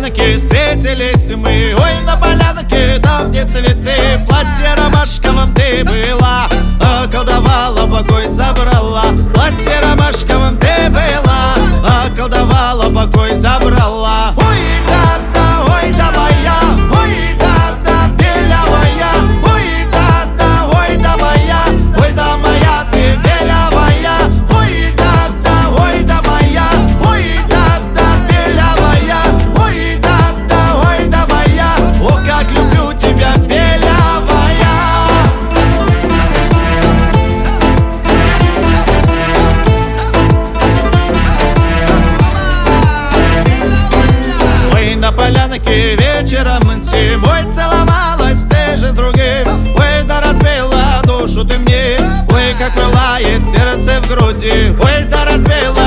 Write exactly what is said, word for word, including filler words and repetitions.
полянке встретились мы. Ой, на полянке, там где цветы, платье ромашковым ты была, околдовала, покой забрала. Платье ромашковым ты была, околдовала, покой забрала. Ой, да-да, ой, да моя, ой, да-да, белявая, ой, да-да, ой, да моя, ой, да моя ты белявая, ой, да-да, ой, да моя, ой, да-да, белявая, ой, да-да, ой, да моя, о, как люблю тебя, белявая. Ой, на полянке вечером зимой целовалась ты же с другим. Ой, да разбила душу ты мне, ой, как пылает сердце в груди. Ой, да разбила